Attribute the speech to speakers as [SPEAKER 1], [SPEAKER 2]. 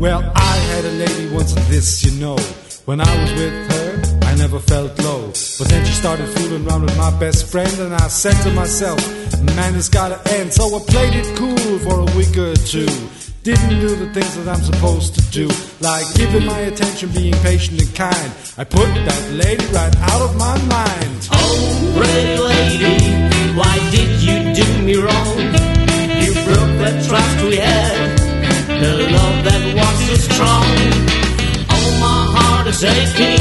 [SPEAKER 1] Well, I had a lady once and this, you know. When I was with her, I never felt low. But then she started fooling around with my best friend, and I said to myself, man, it's gotta end. So I played it cool for a week or two. Didn't do the things that I'm supposed to do, like giving my attention, being patient and kind. I put that lady right out of my mind.
[SPEAKER 2] Oh, pretty lady, why did you do me wrong? You broke the trust we had, the love that was so strong. Oh, my heart is aching.